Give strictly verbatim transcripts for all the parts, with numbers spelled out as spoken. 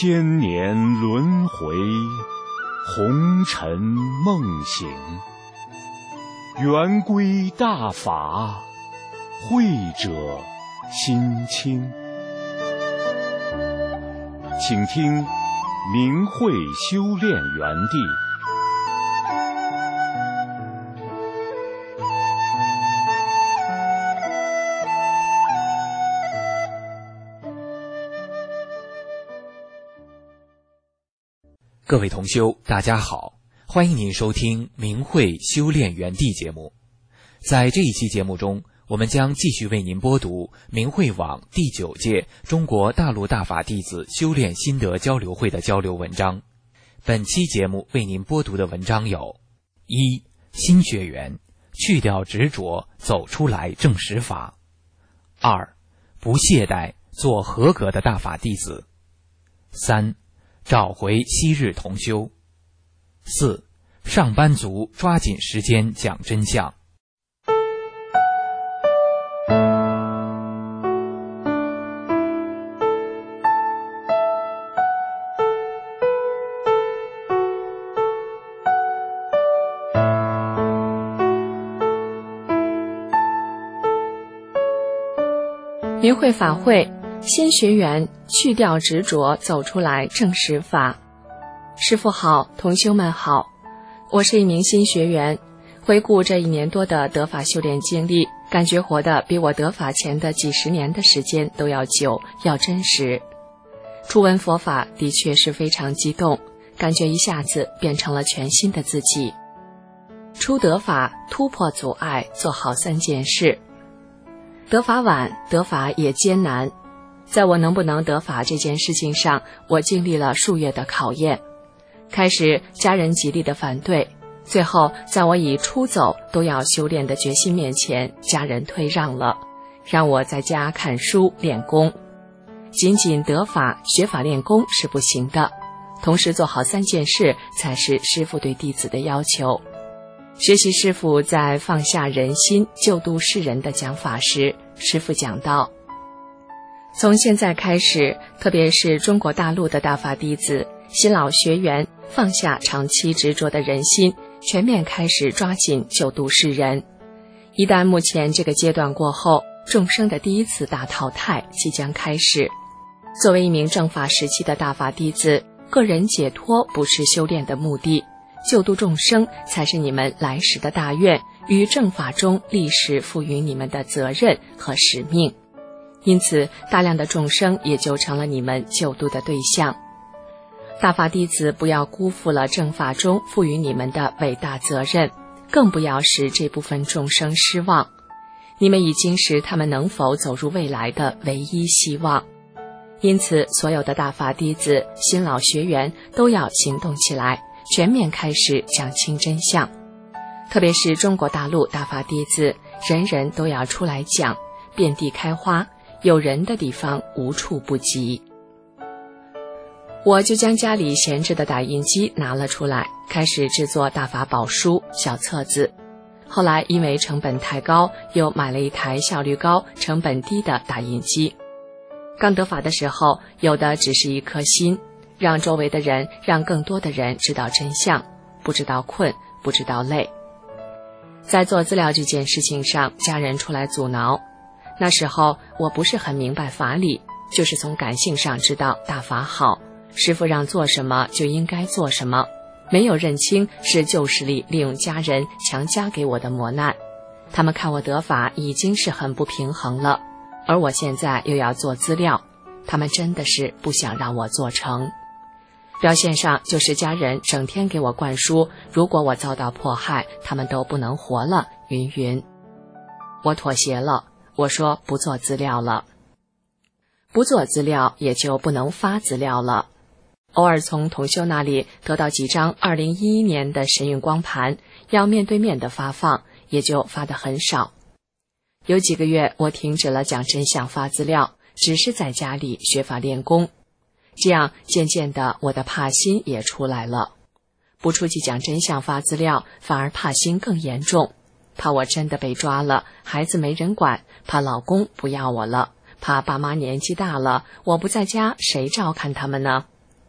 千年轮回，红尘梦醒。圆规大法，慧者心清。请听明慧修炼园地。 各位同修，大家好，欢迎您收听明慧修炼园地节目。在这一期节目中，我们将继续为您播读明慧网第九届中国大陆大法弟子修炼心得交流会的交流文章。本期节目为您播读的文章有：一、新学员，去掉执着，走出来正实法；二、不懈怠，做合格的大法弟子；三、找回昔日同修；四、上班族抓紧时间讲真相。 明慧法会，新学员去掉执着，走出来正实法。师父好，同修们好，我是一名新学员。回顾这一年多的得法修炼经历，感觉活得比我得法前的几十年的时间都要久，要真实。初闻佛法的确是非常激动，感觉一下子变成了全新的自己。初得法，突破阻碍，做好三件事。得法晚，得法也艰难。在我能不能得法这件事情上，我经历了数月的考验。开始家人极力的反对，最后在我以出走都要修炼的决心面前，家人退让了，让我在家看书练功。仅仅得法学法练功是不行的，同时做好三件事才是师父对弟子的要求。学习师父在放下人心救度世人的讲法时，师父讲到，从现在开始，特别是中国大陆的大法弟子、新老学员，放下长期执着的人心，全面开始抓紧救度世人。一旦目前这个阶段过后，众生的第一次大淘汰即将开始。作为一名正法时期的大法弟子，个人解脱不是修炼的目的，救度众生才是你们来时的大愿与正法中历史赋予你们的责任和使命。因此，大量的众生也就成了你们救度的对象。大法弟子不要辜负了正法中赋予你们的伟大责任，更不要使这部分众生失望。你们已经是他们能否走入未来的唯一希望。因此，所有的大法弟子、新老学员都要行动起来，全面开始讲清真相。特别是中国大陆大法弟子，人人都要出来讲，遍地开花，有人的地方无处不及。我就将家里闲置的打印机拿了出来，开始制作大法宝书、小册子。后来因为成本太高，又买了一台效率高、成本低的打印机。刚得法的时候，有的只是一颗心，让周围的人，让更多的人知道真相，不知道困，不知道累。在做资料这件事情上，家人出来阻挠。那时候我不是很明白法理，就是从感性上知道大法好，师父让做什么就应该做什么，没有认清是旧势力利用家人强加给我的磨难。他们看我得法已经是很不平衡了，而我现在又要做资料，他们真的是不想让我做成。表现上就是家人整天给我灌输，如果我遭到迫害，他们都不能活了，云云。我妥协了，我说不做资料了。不做资料也就不能发资料了。偶尔从同修那里得到几张二零一一年的神韵光盘，要面对面的发放，也就发得很少。有几个月我停止了讲真相发资料，只是在家里学法练功。这样渐渐的，我的怕心也出来了。不出去讲真相发资料，反而怕心更严重，怕我真的被抓了，孩子没人管，怕老公不要我了，怕爸妈年纪大了，我不在家，谁照看他们呢？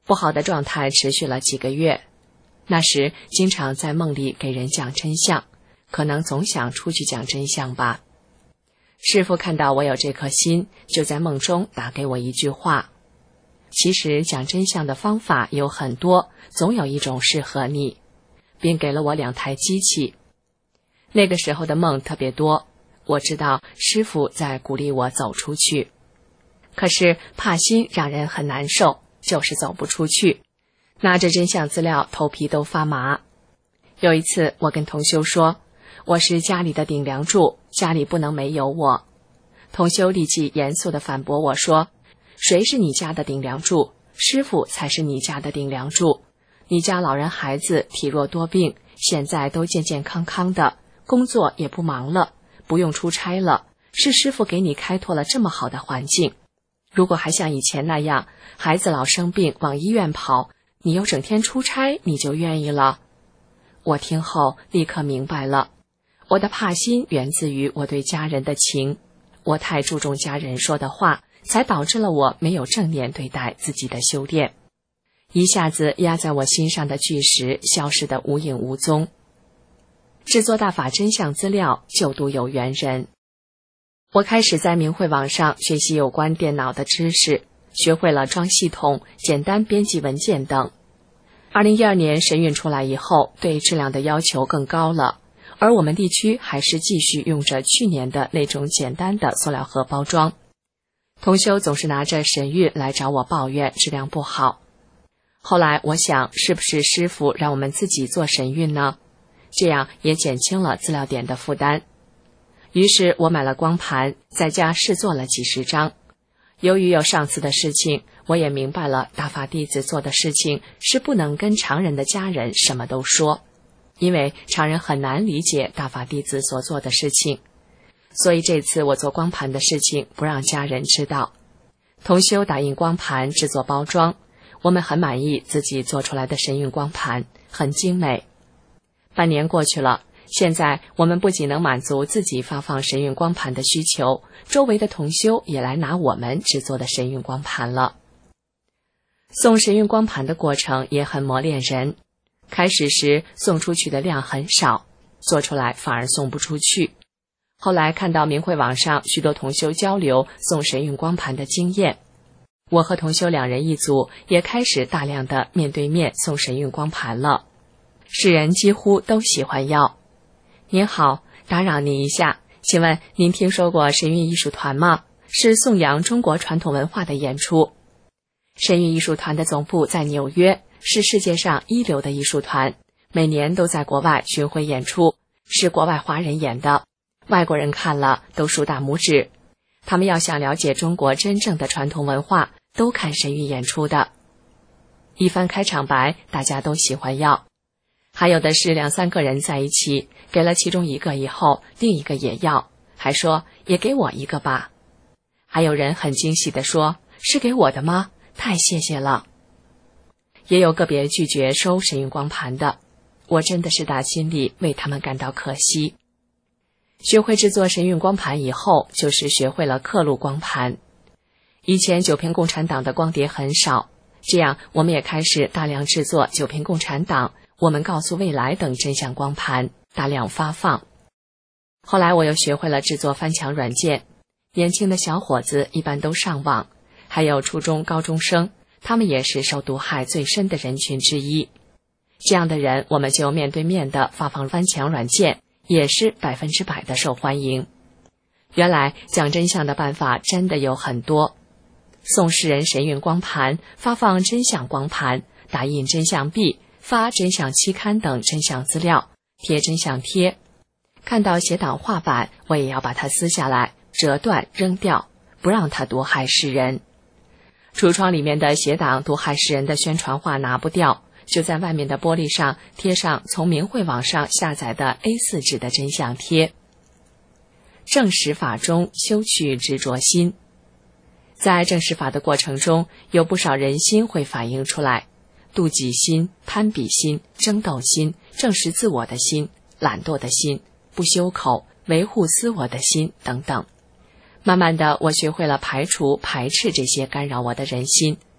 不好的状态持续了几个月，那时经常在梦里给人讲真相，可能总想出去讲真相吧。师父看到我有这颗心，就在梦中打给我一句话：其实讲真相的方法有很多，总有一种适合你，并给了我两台机器。那个时候的梦特别多，我知道师父在鼓励我走出去，可是怕心让人很难受，就是走不出去，拿着真相资料头皮都发麻。有一次我跟同修说，我是家里的顶梁柱，家里不能没有我。同修立即严肃地反驳我说，谁是你家的顶梁柱？师父才是你家的顶梁柱。你家老人孩子体弱多病，现在都健健康康的，工作也不忙了，不用出差了，是师父给你开拓了这么好的环境。如果还像以前那样，孩子老生病往医院跑，你又整天出差，你就愿意了？我听后立刻明白了，我的怕心源自于我对家人的情，我太注重家人说的话，才导致了我没有正面对待自己的修炼。一下子压在我心上的巨石消失得无影无踪。制作大法真相资料，救度有缘人。我开始在明慧网上学习有关电脑的知识，学会了装系统、简单编辑文件等。二零一二年神韵出来以后，对质量的要求更高了，而我们地区还是继续用着去年的那种简单的塑料盒包装。同修总是拿着神韵来找我抱怨质量不好。后来我想，是不是师父让我们自己做神韵呢？这样也减轻了资料点的负担。于是我买了光盘，在家试做了几十张。由于有上次的事情，我也明白了大法弟子做的事情是不能跟常人的家人什么都说，因为常人很难理解大法弟子所做的事情。所以这次我做光盘的事情不让家人知道。同修打印光盘，制作包装，我们很满意自己做出来的神韵光盘，很精美。半年过去了，现在我们不仅能满足自己发放神韵光盘的需求，周围的同修也来拿我们制作的神韵光盘了。送神韵光盘的过程也很磨练人，开始时送出去的量很少，做出来反而送不出去。后来看到明慧网上许多同修交流送神韵光盘的经验，我和同修两人一组，也开始大量的面对面送神韵光盘了。世人几乎都喜欢要。您好，打扰您一下，请问您听说过神韵艺术团吗？是颂扬中国传统文化的演出。神韵艺术团的总部在纽约，是世界上一流的艺术团，每年都在国外巡回演出，是国外华人演的，外国人看了都竖大拇指。他们要想了解中国真正的传统文化，都看神韵演出的。一番开场白，大家都喜欢要。还有的是两三个人在一起，给了其中一个以后，另一个也要，还说也给我一个吧。还有人很惊喜地说，是给我的吗？太谢谢了。也有个别拒绝收神韵光盘的，我真的是打心里为他们感到可惜。学会制作神韵光盘以后，就是学会了刻录光盘。以前九片共产党的光碟很少，这样我们也开始大量制作九片共产党、我们告诉未来等真相光盘，大量发放。后来我又学会了制作翻墙软件，年轻的小伙子一般都上网，还有初中高中生，他们也是受毒害最深的人群之一。这样的人我们就面对面的发放翻墙软件，也是百分之百的受欢迎。原来讲真相的办法真的有很多，送世人神韵光盘，发放真相光盘，打印真相币，发真相期刊等真相资料，贴真相贴。看到邪党画板，我也要把它撕下来，折断扔掉，不让它毒害世人。橱窗里面的邪党毒害世人的宣传画拿不掉，就在外面的玻璃上贴上从明慧网上下载的 A 四 纸的真相贴。正实法中修去执着心。在正实法的过程中，有不少人心会反映出来，妒忌心、攀比心、争斗心、证实自我的心、懒惰的心、不修口、维护私我的心等等。慢慢的，我学会了排除、排斥这些干扰我的人心。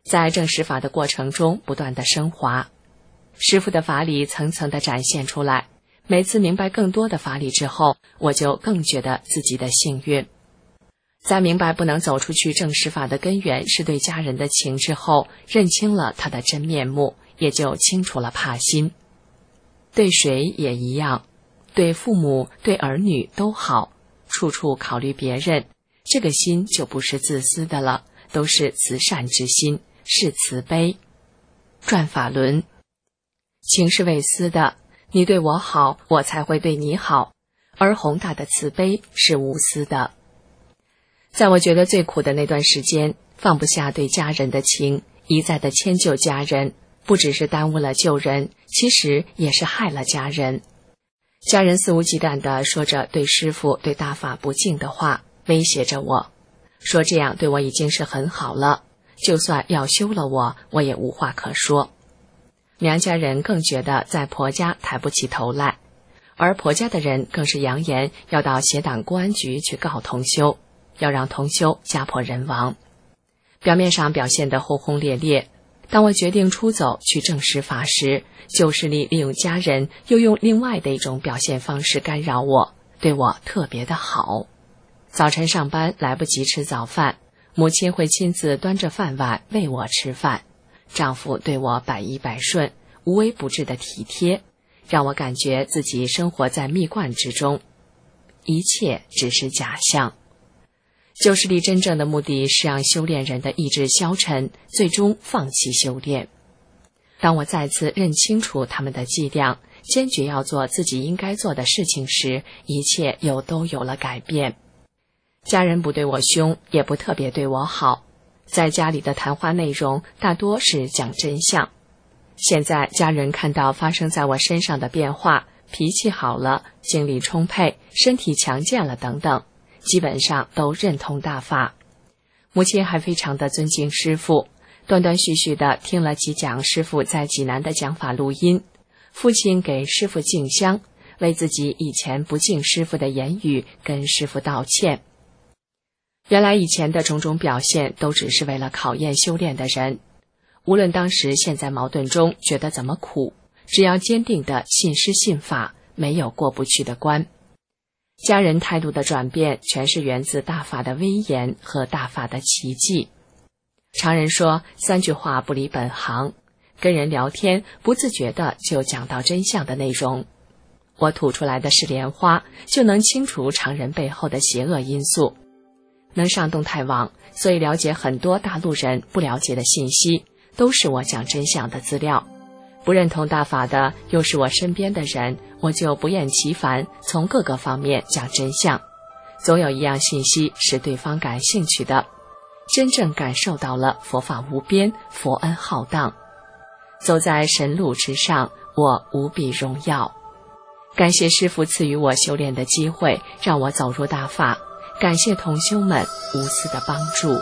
在证实法的过程中不断的升华，师父的法理层层的展现出来。每次明白更多的法理之后，我就更觉得自己的幸运。在明白不能走出去证实法的根源是对家人的情之后，认清了他的真面目，也就清除了怕心。对谁也一样，对父母对儿女都好，处处考虑别人，这个心就不是自私的了，都是慈善之心，是慈悲。转法轮，情是为私的，你对我好，我才会对你好，而宏大的慈悲是无私的。在我觉得最苦的那段时间，放不下对家人的情，一再的迁就家人，不只是耽误了救人，其实也是害了家人。家人肆无忌惮地说着对师父对大法不敬的话，威胁着我，说这样对我已经是很好了，就算要休了我，我也无话可说。娘家人更觉得在婆家抬不起头来，而婆家的人更是扬言要到协党公安局去告同修，要让同修家破人亡。表面上表现得轰轰烈烈，当我决定出走去证实法时，旧势力利用家人，又用另外的一种表现方式干扰我，对我特别的好。早晨上班来不及吃早饭，母亲会亲自端着饭碗喂我吃饭，丈夫对我百依百顺，无微不至的体贴，让我感觉自己生活在蜜罐之中，一切只是假象。旧势力真正的目的是让修炼人的意志消沉，最终放弃修炼。当我再次认清楚他们的伎俩，坚决要做自己应该做的事情时，一切又都有了改变。家人不对我凶，也不特别对我好，在家里的谈话内容大多是讲真相。现在家人看到发生在我身上的变化，脾气好了，精力充沛，身体强健了等等，基本上都认同大法。母亲还非常的尊敬师父，断断续续的听了几讲师父在济南的讲法录音。父亲给师父敬香，为自己以前不敬师父的言语跟师父道歉。原来以前的种种表现都只是为了考验修炼的人，无论当时陷在矛盾中觉得怎么苦，只要坚定的信师信法，没有过不去的关。家人态度的转变全是源自大法的威严和大法的奇迹。常人说三句话不离本行，跟人聊天不自觉的就讲到真相的内容。我吐出来的是莲花，就能清除常人背后的邪恶因素。能上动态网，所以了解很多大陆人不了解的信息，都是我讲真相的资料。不认同大法的又是我身边的人，我就不厌其烦从各个方面讲真相，总有一样信息是对方感兴趣的，真正感受到了佛法无边，佛恩浩荡，走在神路之上，我无比荣耀。感谢师父赐予我修炼的机会，让我走入大法，感谢同修们无私的帮助。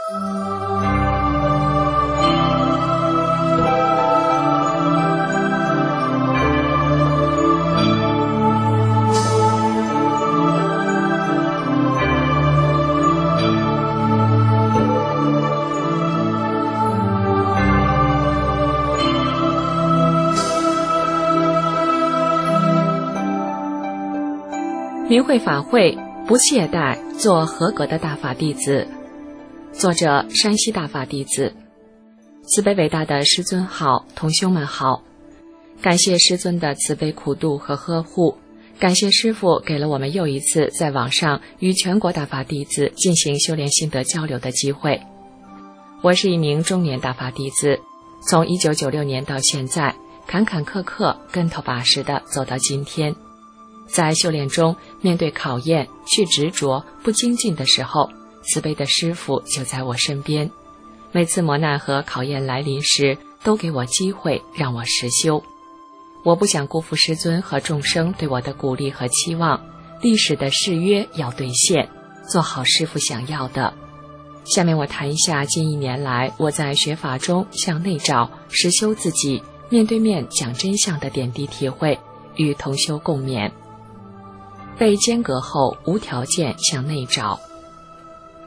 明慧法会，不懈怠，做合格的大法弟子。作者：山西大法弟子。慈悲伟大的师尊好，同修们好。感谢师尊的慈悲苦度和呵护，感谢师父给了我们又一次在网上与全国大法弟子进行修炼心得交流的机会。我是一名中年大法弟子，从一九九六年到现在，坎坎坷坷，跟头把式的走到今天。在修炼中，面对考验，去执着不精进的时候，慈悲的师父就在我身边。每次磨难和考验来临时，都给我机会让我实修。我不想辜负师尊和众生对我的鼓励和期望，历史的誓约要兑现，做好师父想要的。下面我谈一下近一年来我在学法中向内找、实修自己、面对面讲真相的点滴体会，与同修共勉。被间隔后无条件向内找。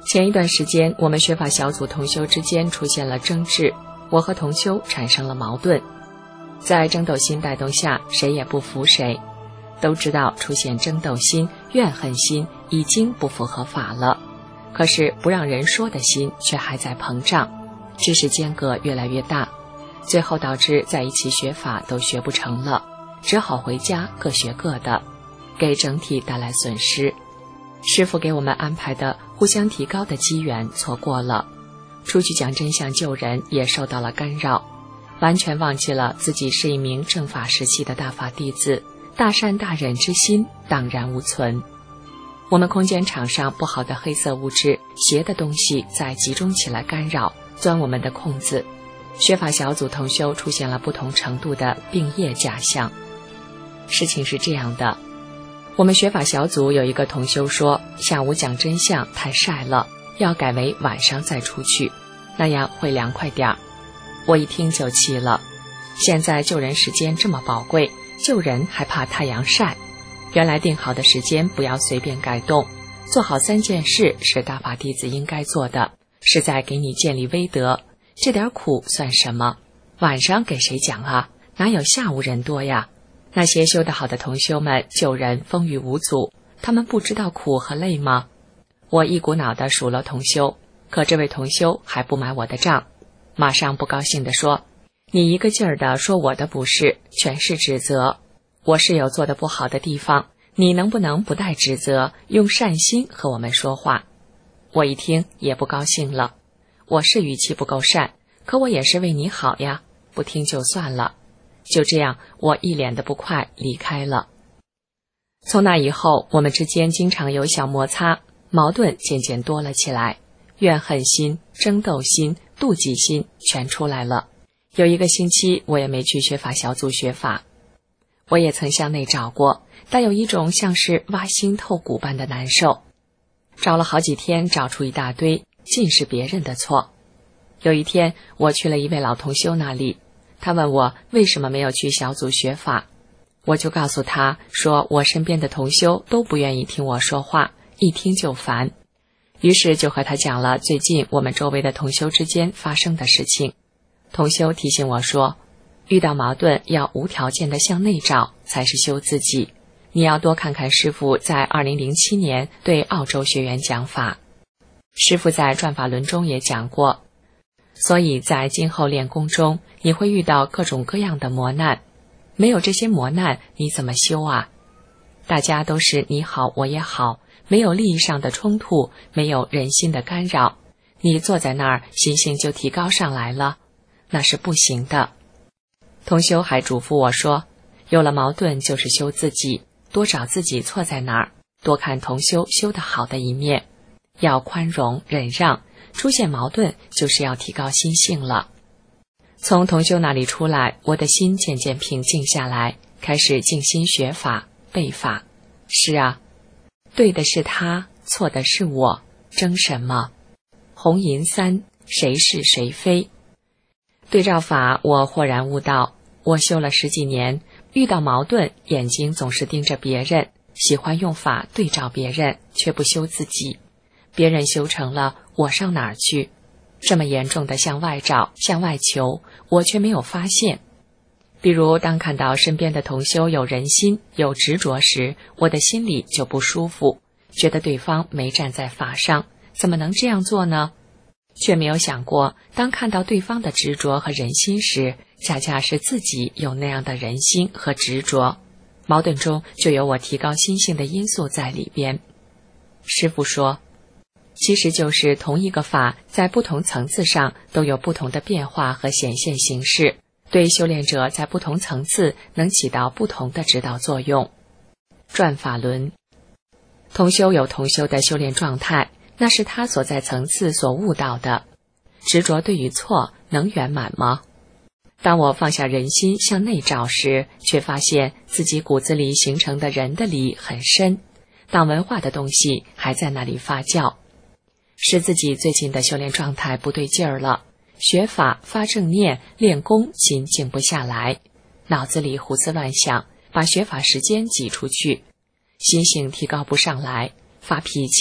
前一段时间，我们学法小组同修之间出现了争执，我和同修产生了矛盾。在争斗心带动下，谁也不服谁。都知道出现争斗心、怨恨心已经不符合法了，可是不让人说的心却还在膨胀，知识间隔越来越大，最后导致在一起学法都学不成了，只好回家各学各的，给整体带来损失。师父给我们安排的互相提高的机缘错过了，出去讲真相救人也受到了干扰，完全忘记了自己是一名正法时期的大法弟子，大善大忍之心荡然无存。我们空间场上不好的黑色物质、邪的东西在集中起来干扰，钻我们的空子。学法小组同修出现了不同程度的病业假象。事情是这样的，我们学法小组有一个同修说，下午讲真相太晒了，要改为晚上再出去，那样会凉快点儿。我一听就气了，现在救人时间这么宝贵，救人还怕太阳晒？原来定好的时间不要随便改动，做好三件事是大法弟子应该做的，是在给你建立威德，这点苦算什么？晚上给谁讲啊？哪有下午人多呀？那些修得好的同修们救人风雨无阻，他们不知道苦和累吗？我一股脑地数落同修，可这位同修还不买我的账，马上不高兴地说，你一个劲儿地说我的不是，全是指责，我是有做得不好的地方，你能不能不带指责，用善心和我们说话？我一听也不高兴了，我是语气不够善，可我也是为你好呀，不听就算了。就这样，我一脸的不快离开了。从那以后，我们之间经常有小摩擦，矛盾渐渐多了起来，怨恨心、争斗心、妒忌心全出来了。有一个星期，我也没去学法小组学法。我也曾向内找过，但有一种像是挖心透骨般的难受。找了好几天，找出一大堆，尽是别人的错。有一天，我去了一位老同修那里，他问我为什么没有去小组学法，我就告诉他说，我身边的同修都不愿意听我说话，一听就烦。于是就和他讲了最近我们周围的同修之间发生的事情。同修提醒我说，遇到矛盾要无条件的向内找，才是修自己。你要多看看师父在二零零七年对澳洲学员讲法，师父在转法轮中也讲过，所以在今后练功中，你会遇到各种各样的磨难，没有这些磨难，你怎么修啊？大家都是你好我也好，没有利益上的冲突，没有人心的干扰，你坐在那儿心性就提高上来了，那是不行的。同修还嘱咐我说，有了矛盾就是修自己，多找自己错在哪儿，多看同修修得好的一面，要宽容忍让，出现矛盾就是要提高心性了。从同修那里出来，我的心渐渐平静下来，开始静心学法背法。是啊，对的是他，错的是我，争什么？红银三，谁是谁非？对照法，我豁然悟道，我修了十几年，遇到矛盾，眼睛总是盯着别人，喜欢用法对照别人，却不修自己。别人修成了，我上哪儿去？这么严重的向外找，向外求，我却没有发现。比如当看到身边的同修有人心、有执着时，我的心里就不舒服，觉得对方没站在法上，怎么能这样做呢？却没有想过，当看到对方的执着和人心时，恰恰是自己有那样的人心和执着，矛盾中就有我提高心性的因素在里边。师父说，其实就是同一个法，在不同层次上都有不同的变化和显现形式，对修炼者在不同层次能起到不同的指导作用。转法轮，同修有同修的修炼状态，那是他所在层次所悟到的。执着对与错能圆满吗？当我放下人心向内找时，却发现自己骨子里形成的人的理很深，党文化的东西还在那里发酵，是自己最近的修炼状态不对劲儿了。学法发正念，练功心静不下来，脑子里胡思乱想，把学法时间挤出去，心性提高不上来，发脾气，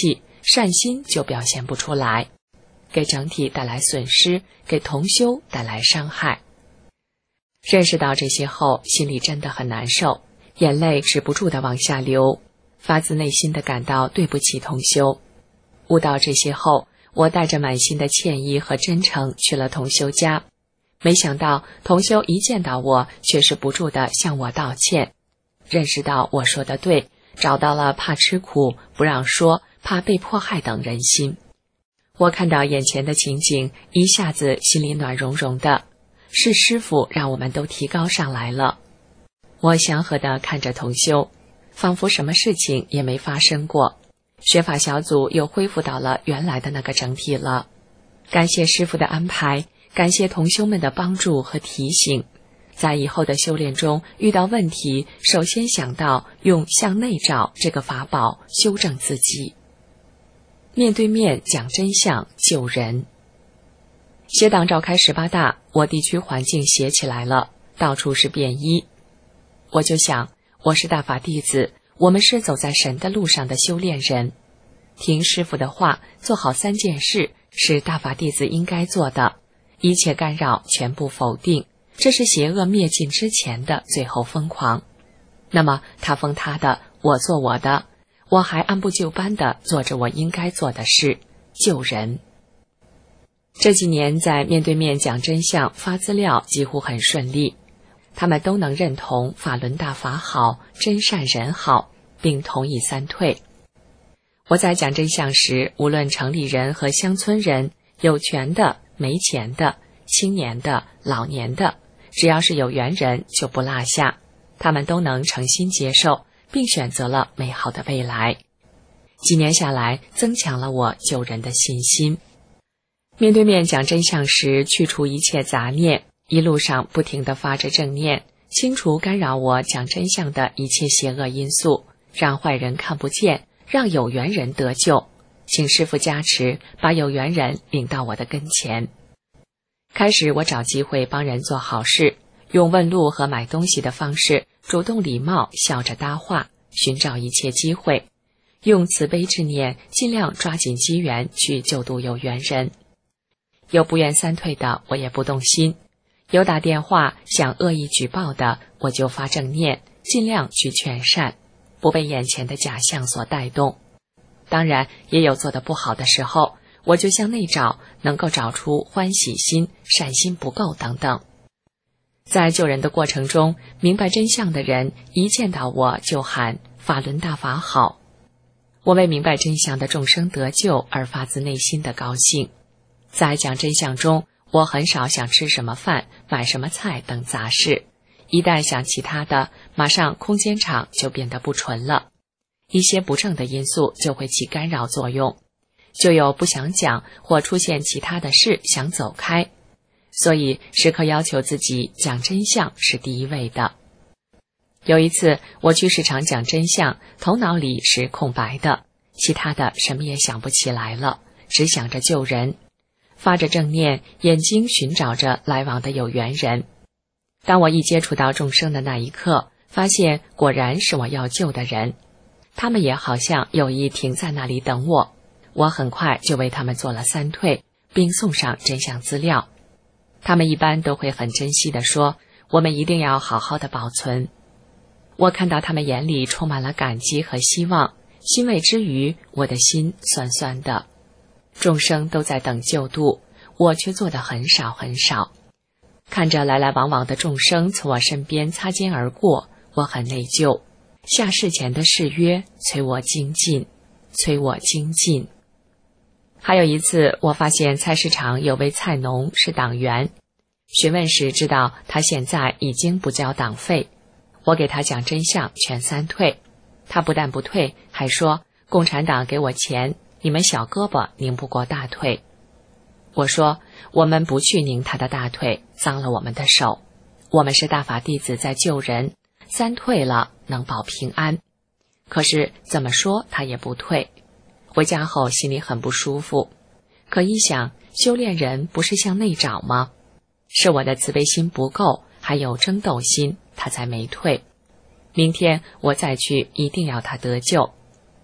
善心就表现不出来，给整体带来损失，给同修带来伤害。认识到这些后，心里真的很难受，眼泪止不住地往下流，发自内心地感到对不起同修。悟到这些后，我带着满心的歉意和真诚去了同修家，没想到同修一见到我，却是不住地向我道歉，认识到我说的对，找到了怕吃苦不让说、怕被迫害等人心。我看到眼前的情景，一下子心里暖融融的，是师父让我们都提高上来了。我祥和地看着同修，仿佛什么事情也没发生过，学法小组又恢复到了原来的那个整体了。感谢师父的安排，感谢同修们的帮助和提醒，在以后的修炼中遇到问题，首先想到用向内照这个法宝修正自己。面对面讲真相救人。协党召开十八大，我地区环境写起来了，到处是便衣。我就想，我是大法弟子，我们是走在神的路上的修炼人，听师父的话，做好三件事是大法弟子应该做的，一切干扰全部否定，这是邪恶灭尽之前的最后疯狂。那么他疯他的，我做我的，我还按部就班地做着我应该做的事，救人。这几年在面对面讲真相发资料几乎很顺利，他们都能认同法轮大法好，真善人好，并同意三退。我在讲真相时，无论城里人和乡村人，有权的、没钱的、青年的、老年的，只要是有缘人就不落下，他们都能诚心接受，并选择了美好的未来。几年下来，增强了我救人的信心。面对面讲真相时，去除一切杂念，一路上不停地发着正念，清除干扰我讲真相的一切邪恶因素，让坏人看不见，让有缘人得救。请师父加持，把有缘人领到我的跟前。开始我找机会帮人做好事，用问路和买东西的方式，主动礼貌，笑着搭话，寻找一切机会，用慈悲之念，尽量抓紧机缘去救度有缘人。有不愿三退的，我也不动心；有打电话想恶意举报的，我就发正念，尽量去劝善，不被眼前的假象所带动。当然，也有做得不好的时候，我就向内找，能够找出欢喜心、善心不够等等。在救人的过程中，明白真相的人一见到我就喊法轮大法好。我为明白真相的众生得救而发自内心的高兴。在讲真相中，我很少想吃什么饭、买什么菜等杂事，一旦想其他的，马上空间场就变得不纯了，一些不正的因素就会起干扰作用，就有不想讲或出现其他的事想走开，所以时刻要求自己讲真相是第一位的。有一次我去市场讲真相，头脑里是空白的，其他的什么也想不起来了，只想着救人，发着正念，眼睛寻找着来往的有缘人。当我一接触到众生的那一刻，发现果然是我要救的人，他们也好像有意停在那里等我，我很快就为他们做了三退，并送上真相资料。他们一般都会很珍惜地说，我们一定要好好的保存。我看到他们眼里充满了感激和希望，欣慰之余，我的心酸酸的。众生都在等救度，我却做得很少很少。看着来来往往的众生从我身边擦肩而过，我很内疚。下世前的誓约催我精进，催我精进。还有一次，我发现菜市场有位菜农是党员，询问时知道他现在已经不交党费，我给他讲真相，劝三退。他不但不退，还说共产党给我钱，你们小胳膊拧不过大腿。我说我们不去拧他的大腿，脏了我们的手。我们是大法弟子在救人，三退了能保平安。可是怎么说他也不退。回家后心里很不舒服，可一想，修炼人不是向内找吗？是我的慈悲心不够，还有争斗心，他才没退。明天我再去，一定要他得救。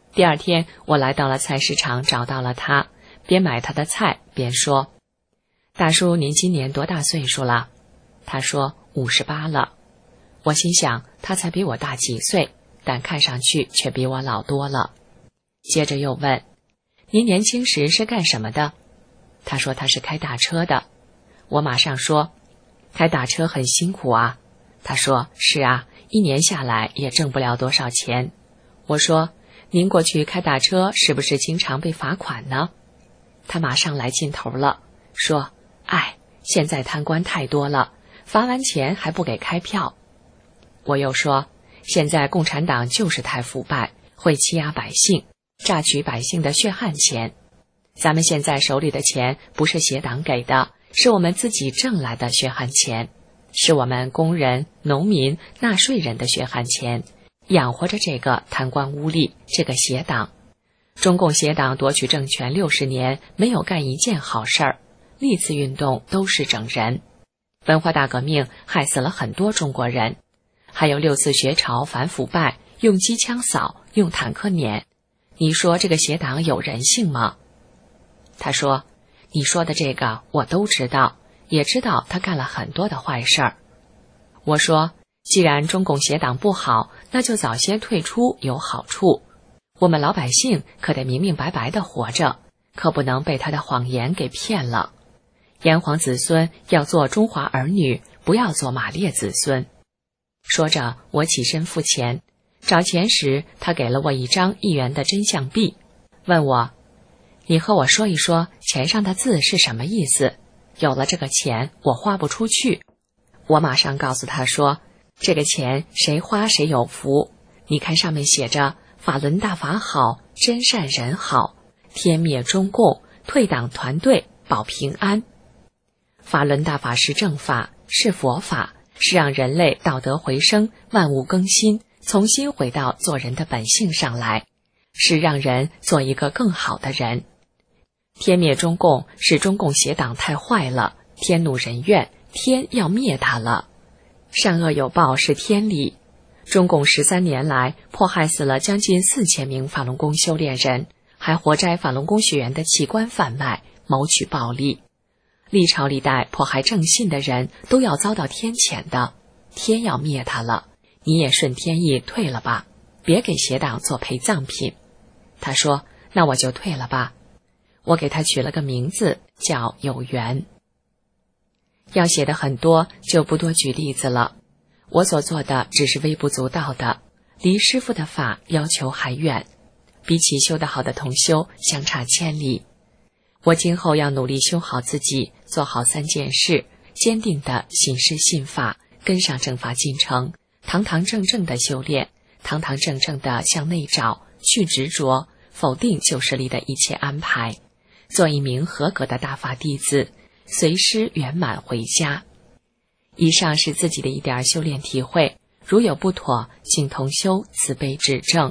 第二天，我来到了菜市场，找到了他，边买他的菜边说：“大叔，您今年多大岁数了？”他说：“五十八了。”我心想，他才比我大几岁，但看上去却比我老多了。接着又问：“您年轻时是干什么的？”他说他是开大车的。我马上说：“开大车很辛苦啊。”他说：“是啊，一年下来也挣不了多少钱。”我说：“您过去开大车是不是经常被罚款呢？”他马上来劲头了，说：“哎，现在贪官太多了，罚完钱还不给开票。”我又说：“现在共产党就是太腐败，会欺压百姓，榨取百姓的血汗钱。咱们现在手里的钱不是邪党给的，是我们自己挣来的血汗钱，是我们工人、农民、纳税人的血汗钱，养活着这个贪官污吏，这个邪党。中共邪党夺取政权六十年，没有干一件好事儿，历次运动都是整人，文化大革命害死了很多中国人，还有六次学潮反腐败，用机枪扫，用坦克碾。你说这个邪党有人性吗？”他说：“你说的这个我都知道，也知道他干了很多的坏事儿。”我说：“既然中共邪党不好，那就早些退出有好处。我们老百姓可得明明白白的活着，可不能被他的谎言给骗了。炎黄子孙要做中华儿女，不要做马列子孙。”说着，我起身付钱。找钱时，他给了我一张一元的真相币，问我：“你和我说一说钱上的字是什么意思？有了这个钱，我花不出去。”我马上告诉他说：“这个钱谁花谁有福。你看上面写着法轮大法好，真善人好，天灭中共，退党团队保平安。法轮大法是正法，是佛法，是让人类道德回升，万物更新，重新回到做人的本性上来，是让人做一个更好的人。天灭中共是中共邪党太坏了，天怒人怨，天要灭他了。善恶有报是天理。中共十三年来迫害死了将近四千名法轮功修炼人，还活摘法轮功学员的器官贩卖，谋取暴利。历朝历代迫害正信的人都要遭到天谴的，天要灭他了，你也顺天意退了吧，别给邪党做陪葬品。他说：“那我就退了吧。”我给他取了个名字叫有缘。要写的很多，就不多举例子了。我所做的只是微不足道的，离师父的法要求还远，比起修得好的同修相差千里。我今后要努力修好自己，做好三件事，坚定的信师信法，跟上正法进程，堂堂正正的修炼，堂堂正正的向内找，去执着，否定旧势力的一切安排，做一名合格的大法弟子，随师圆满回家。以上是自己的一点修炼体会，如有不妥，请同修慈悲指正。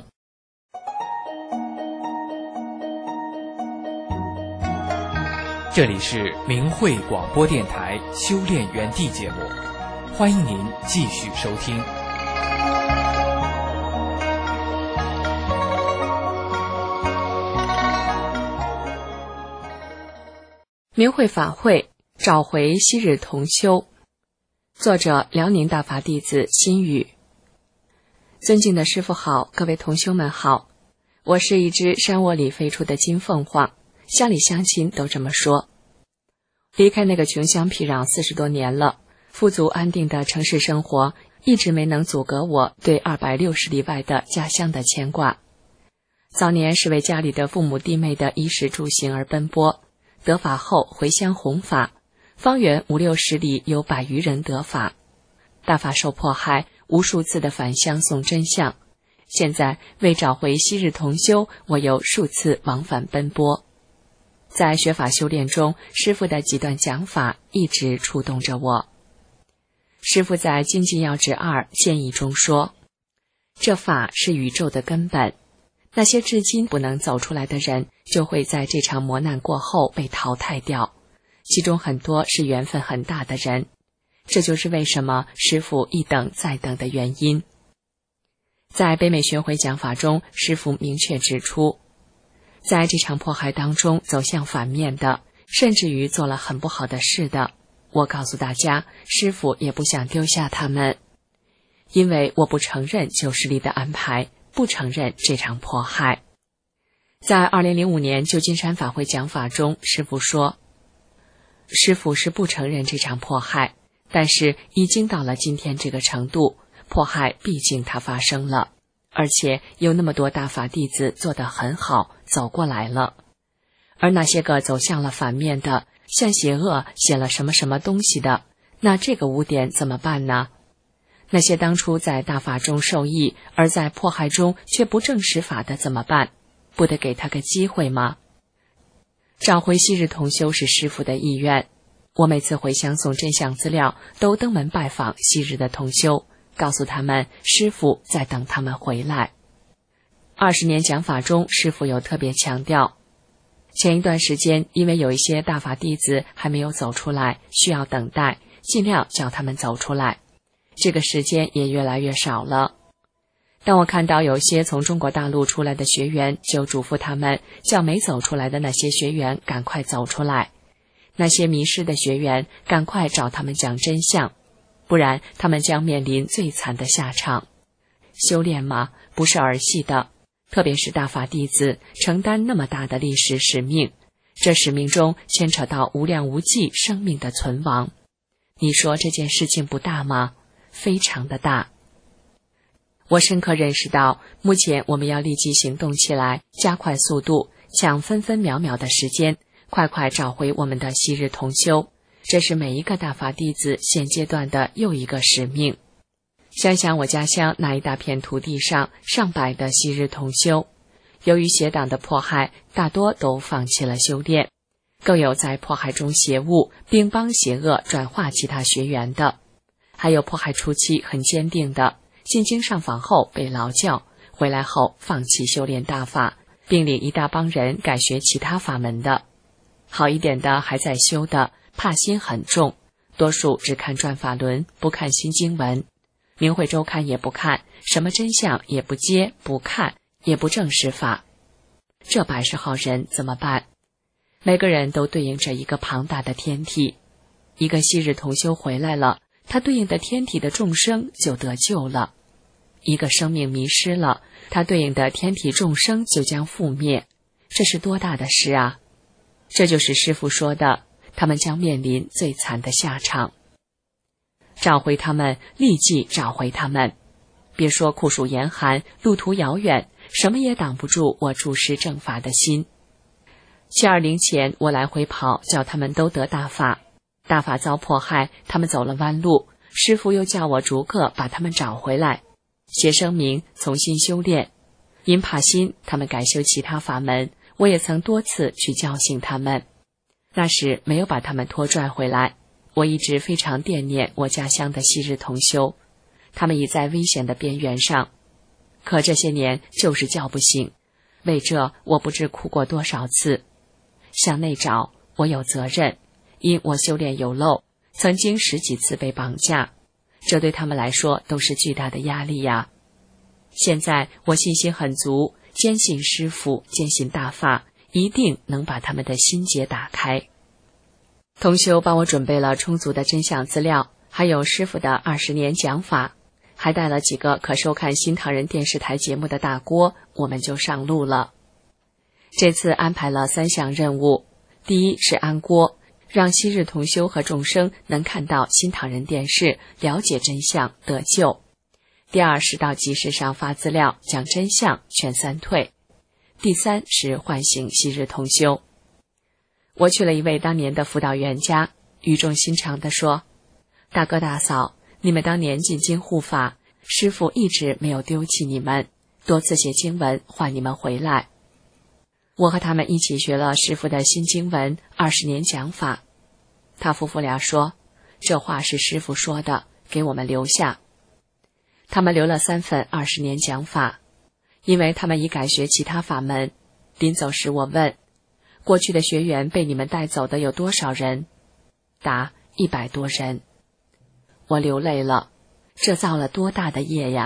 这里是明慧广播电台修炼园地节目，欢迎您继续收听。 明慧法会，找回昔日同修。作者：辽宁大法弟子心语。尊敬的师父好，各位同修们好，我是一只山窝里飞出的金凤凰，乡里乡亲都这么说。离开那个穷乡僻壤四十多年了，富足安定的城市生活一直没能阻隔我对二百六十里外的家乡的牵挂。早年是为家里的父母弟妹的衣食住行而奔波，得法后回乡弘法，方圆五六十里有百余人得法。大法受迫害，无数次的返乡送真相。现在为找回昔日同修，我又数次往返奔波。在学法修炼中，师父的几段讲法一直触动着我。师父在《经济要旨二》建议中说，这法是宇宙的根本，那些至今不能走出来的人，就会在这场磨难过后被淘汰掉，其中很多是缘分很大的人，这就是为什么师父一等再等的原因。 在北美巡回讲法中，师父明确指出，在这场迫害当中走向反面的，甚至于做了很不好的事的，我告诉大家，师父也不想丢下他们，因为我不承认旧势力的安排，不承认这场迫害。在二零零五年旧金山法会讲法中，师父说，师父是不承认这场迫害，但是已经到了今天这个程度，迫害毕竟它发生了，而且有那么多大法弟子做得很好，走过来了。而那些个走向了反面的，向邪恶写了什么什么东西的，那这个污点怎么办呢？那些当初在大法中受益，而在迫害中却不正实法的怎么办？不得给他个机会吗？找回昔日同修是师父的意愿。我每次回乡送真相资料，都登门拜访昔日的同修，告诉他们师父在等他们回来。二十年讲法中，师父有特别强调，前一段时间因为有一些大法弟子还没有走出来，需要等待，尽量叫他们走出来。这个时间也越来越少了。当我看到有些从中国大陆出来的学员，就嘱咐他们叫没走出来的那些学员赶快走出来，那些迷失的学员赶快找他们讲真相，不然他们将面临最惨的下场。修炼嘛，不是儿戏的，特别是大法弟子承担那么大的历史使命，这使命中牵扯到无量无际生命的存亡。你说这件事情不大吗？非常的大。我深刻认识到，目前我们要立即行动起来，加快速度，抢分分秒秒的时间，快快找回我们的昔日同修。这是每一个大法弟子现阶段的又一个使命。想想我家乡那一大片土地上上百的昔日同修，由于邪党的迫害，大多都放弃了修炼，更有在迫害中邪悟，并帮邪恶转化其他学员的，还有迫害初期很坚定的，进京上访后被劳教，回来后放弃修炼大法，并领一大帮人改学其他法门的。好一点的还在修的，怕心很重，多数只看转法轮，不看新经文，明慧周刊也不看，什么真相也不接不看，也不正视法。这百十号人怎么办？每个人都对应着一个庞大的天体，一个昔日同修回来了，他对应的天体的众生就得救了。一个生命迷失了，他对应的天体众生就将覆灭，这是多大的事啊！这就是师父说的，他们将面临最惨的下场。找回他们，立即找回他们。别说酷暑严寒，路途遥远，什么也挡不住我注视正法的心。七二零前，我来回跑，叫他们都得大法。大法遭迫害，他们走了弯路，师父又叫我逐个把他们找回来，写声明重新修炼。因怕心，他们改修其他法门，我也曾多次去叫醒他们，那时没有把他们拖拽回来。我一直非常惦念我家乡的昔日同修，他们已在危险的边缘上，可这些年就是叫不醒，为这我不知哭过多少次。向内找，我有责任，因我修炼有漏，曾经十几次被绑架，这对他们来说都是巨大的压力呀。现在我信心很足，坚信师父，坚信大法，一定能把他们的心结打开。同修帮我准备了充足的真相资料，还有师父的二十年讲法，还带了几个可收看新唐人电视台节目的大锅，我们就上路了。这次安排了三项任务，第一是安锅，让昔日同修和众生能看到新唐人电视，了解真相，得救。第二是到集市上发资料，讲真相，劝三退。第三是唤醒昔日同修。我去了一位当年的辅导员家，语重心长地说，大哥大嫂，你们当年进京护法，师父一直没有丢弃你们，多次写经文唤你们回来。我和他们一起学了师父的新经文二十年讲法。他夫妇俩说，这话是师父说的，给我们留下。他们留了三份二十年讲法，因为他们已改学其他法门。临走时我问，过去的学员被你们带走的有多少人？答，一百多人。我流泪了，这造了多大的业呀！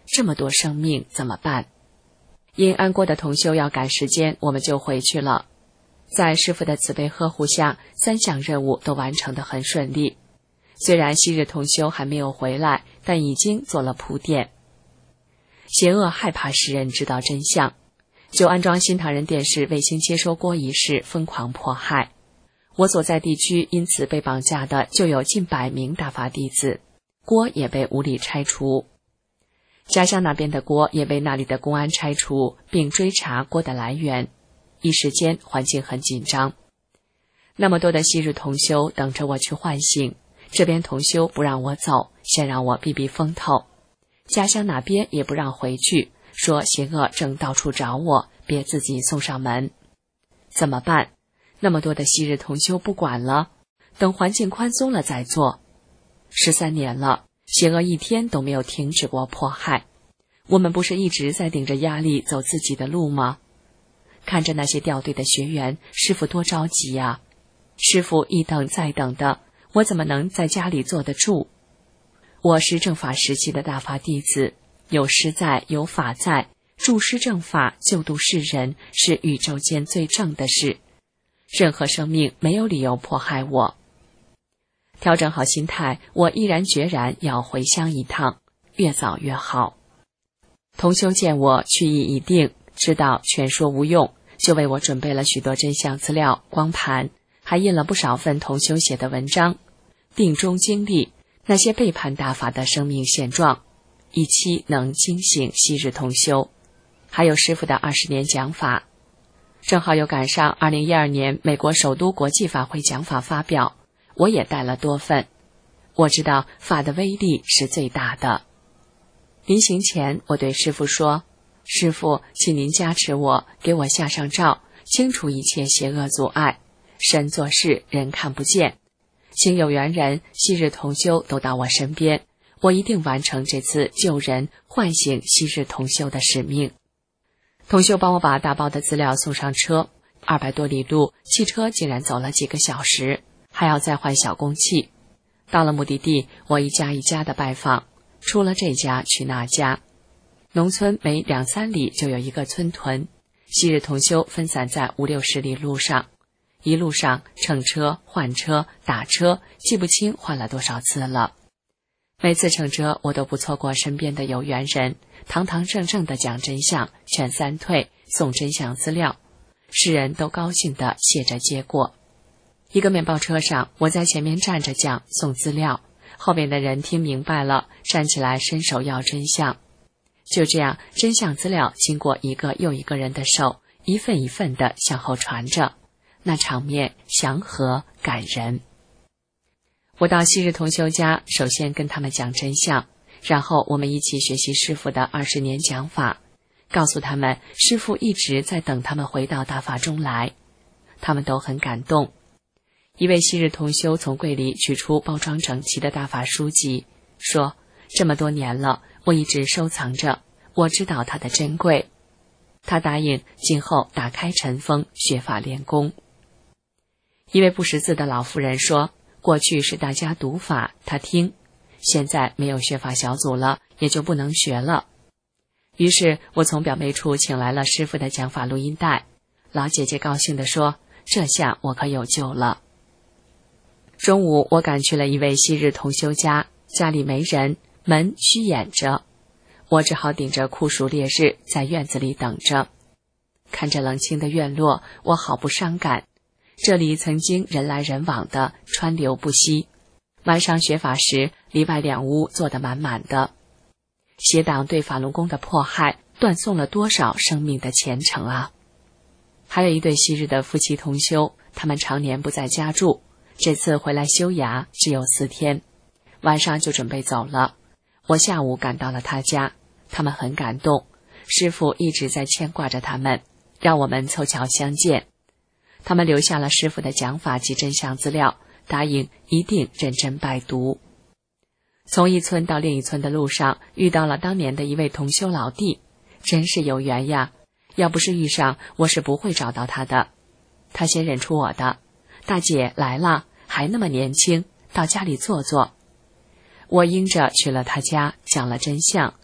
这么多生命怎么办？因安郭的同修要赶时间，我们就回去了。在师父的慈悲呵护下，三项任务都完成得很顺利。虽然昔日同修还没有回来，但已经做了铺垫。邪恶害怕世人知道真相，就安装新唐人电视卫星接收锅一事疯狂迫害。我所在地区因此被绑架的就有近百名大法弟子，锅也被无理拆除。家乡那边的锅也被那里的公安拆除，并追查锅的来源。一时间环境很紧张，那么多的昔日同修等着我去唤醒，这边同修不让我走，先让我避避风头。家乡哪边也不让回去，说邪恶正到处找我，别自己送上门。怎么办？那么多的昔日同修不管了，等环境宽松了再做。十三年了，邪恶一天都没有停止过迫害，我们不是一直在顶着压力走自己的路吗？看着那些掉队的学员，师父多着急呀！师父一等再等的，我怎么能在家里坐得住？我是正法时期的大法弟子，有师在，有法在，助师正法，救度世人，是宇宙间最正的事。任何生命没有理由迫害我。调整好心态，我毅然决然要回乡一趟，越早越好。同修见我去意已定，知道劝说无用，就为我准备了许多真相资料、光盘，还印了不少份同修写的文章，定中经历那些背叛大法的生命现状，一期能惊醒昔日同修。还有师父的二十年讲法，正好又赶上二零一二年美国首都国际法会讲法发表，我也带了多份。我知道法的威力是最大的。临行前，我对师父说，师父，请您加持我，给我下上照，清除一切邪恶阻碍。神做事，人看不见，请有缘人昔日同修都到我身边，我一定完成这次救人唤醒昔日同修的使命。同修帮我把大包的资料送上车，二百多里路，汽车竟然走了几个小时，还要再换小供气。到了目的地，我一家一家的拜访，出了这家去那家。农村每两三里就有一个村屯，昔日同修分散在五六十里路上，一路上乘车换车打车，记不清换了多少次了。每次乘车我都不错过身边的有缘人，堂堂正正的讲真相，劝三退，送真相资料，世人都高兴地谢着接过。一个面包车上，我在前面站着讲送资料，后面的人听明白了，站起来伸手要真相。就这样，真相资料经过一个又一个人的手，一份一份地向后传着，那场面祥和感人。我到昔日同修家，首先跟他们讲真相，然后我们一起学习师父的二十年讲法，告诉他们师父一直在等他们回到大法中来。他们都很感动。一位昔日同修从柜里取出包装整齐的大法书籍，说，这么多年了，我一直收藏着，我知道它的珍贵。他答应今后打开尘封，学法练功。一位不识字的老妇人说，过去是大家读法，他听，现在没有学法小组了，也就不能学了。于是我从表妹处请来了师父的讲法录音带，老姐姐高兴地说，这下我可有救了。中午我赶去了一位昔日同修家，家里没人，门虚掩着，我只好顶着酷暑烈日在院子里等着。看着冷清的院落，我好不伤感。这里曾经人来人往的，川流不息。晚上学法时，里外两屋坐得满满的。邪党对法轮功的迫害，断送了多少生命的前程啊！还有一对昔日的夫妻同修，他们常年不在家住，这次回来修牙只有四天，晚上就准备走了。我下午赶到了他家，他们很感动，师父一直在牵挂着他们，让我们凑巧相见。他们留下了师父的讲法及真相资料，答应一定认真拜读。从一村到另一村的路上，遇到了当年的一位同修老弟，真是有缘呀！要不是遇上，我是不会找到他的。他先认出我的，大姐来了，还那么年轻，到家里坐坐。我应着去了他家，讲了真相，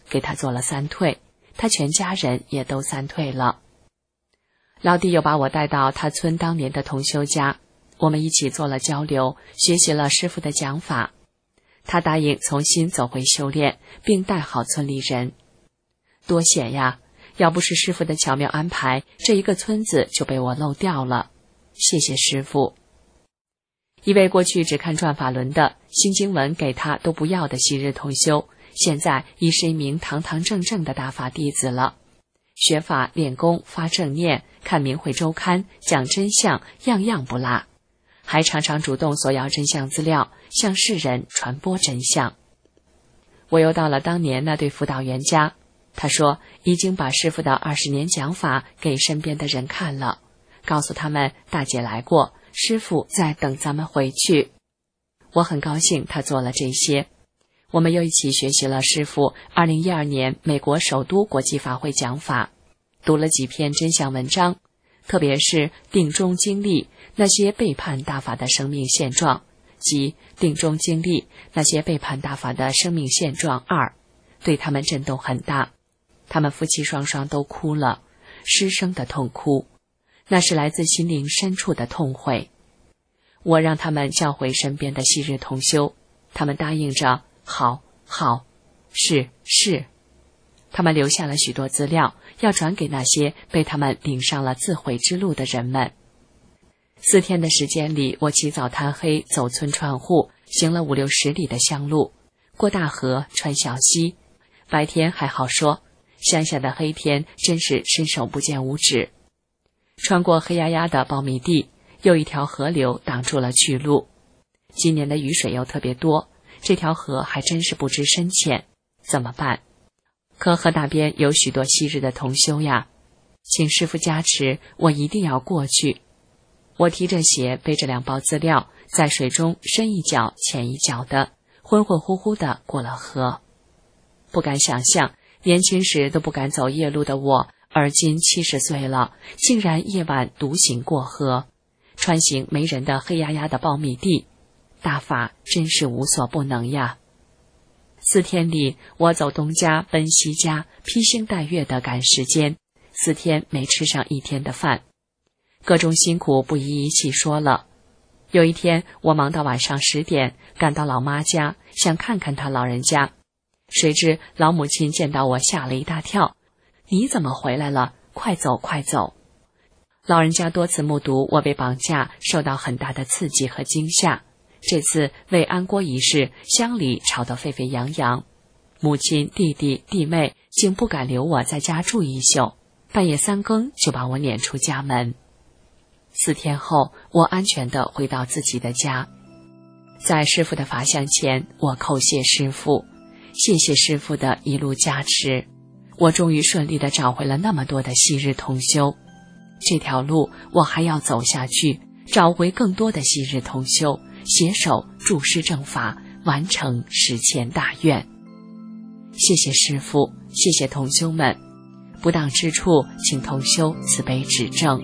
给他做了三退，他全家人也都三退了。老弟又把我带到他村当年的同修家，我们一起做了交流，学习了师父的讲法。他答应重新走回修炼，并带好村里人。多险呀！要不是师父的巧妙安排，这一个村子就被我漏掉了。谢谢师父。一位过去只看转法轮的，心经文给他都不要的昔日同修，现在已是一名堂堂正正的大法弟子了。学法、练功、发正念，看明慧周刊，讲真相，样样不落，还常常主动索要真相资料，向世人传播真相。我又到了当年那对辅导员家，他说已经把师父的二十年讲法给身边的人看了，告诉他们大姐来过，师父在等咱们回去。我很高兴他做了这些。我们又一起学习了师父二零一二年美国首都国际法会讲法，读了几篇真相文章，特别是定中经历那些背叛大法的生命现状，即定中经历那些背叛大法的生命现状二，对他们震动很大。他们夫妻双双都哭了，失声的痛哭，那是来自心灵深处的痛悔。我让他们叫回身边的昔日同修，他们答应着好好是是。他们留下了许多资料，要转给那些被他们领上了自毁之路的人们。四天的时间里，我起早贪黑，走村串户，行了五六十里的乡路，过大河，穿小溪。白天还好说，乡下的黑天真是伸手不见五指。穿过黑压压的苞米地，又一条河流挡住了去路。今年的雨水又特别多，这条河还真是不知深浅，怎么办？可河那边有许多昔日的同修呀，请师父加持，我一定要过去。我提着鞋，背着两包资料，在水中深一脚浅一脚的，浑浑乎乎的过了河。不敢想象，年轻时都不敢走夜路的我，而今七十岁了，竟然夜晚独行过河，穿行没人的黑压压的苞米地，大法真是无所不能呀。四天里，我走东家奔西家，披星戴月的赶时间，四天没吃上一天的饭，各种辛苦不一一细说了。有一天，我忙到晚上十点，赶到老妈家，想看看她老人家，谁知老母亲见到我吓了一大跳，你怎么回来了？快走快走！老人家多次目睹我被绑架，受到很大的刺激和惊吓。这次为安国一事，乡里吵得沸沸扬扬，母亲、弟弟、弟妹竟不敢留我在家住一宿，半夜三更就把我撵出家门。四天后，我安全地回到自己的家，在师父的法像前，我叩谢师父，谢谢师父的一路加持，我终于顺利地找回了那么多的昔日同修。这条路我还要走下去，找回更多的昔日同修，携手助师正法，完成十千大愿。谢谢师父，谢谢同修们，不当之处请同修慈悲指正。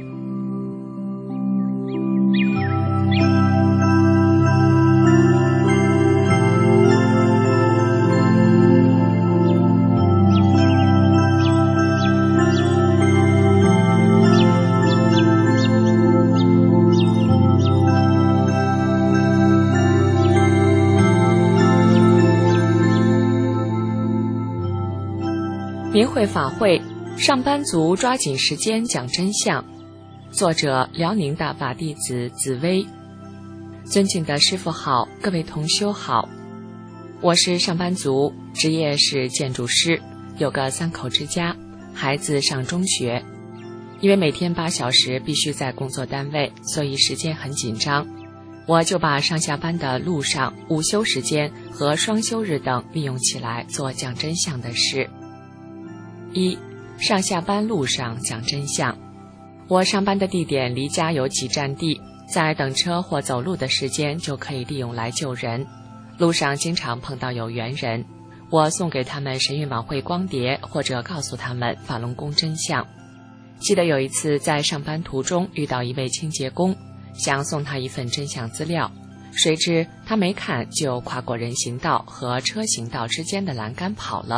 明慧法会，上班族抓紧时间讲真相。作者：辽宁大法弟子紫薇。尊敬的师父好，各位同修好。我是上班族，职业是建筑师，有个三口之家，孩子上中学。因为每天八小时必须在工作单位，所以时间很紧张。我就把上下班的路上、午休时间和双休日等利用起来做讲真相的事。一、上下班路上讲真相。我上班的地点离家有几站地，在等车或走路的时间就可以利用来救人。路上经常碰到有缘人，我送给他们神韵晚会光碟，或者告诉他们法轮功真相。记得有一次在上班途中遇到一位清洁工，想送他一份真相资料，谁知他没看就跨过人行道和车行道之间的栏杆跑了，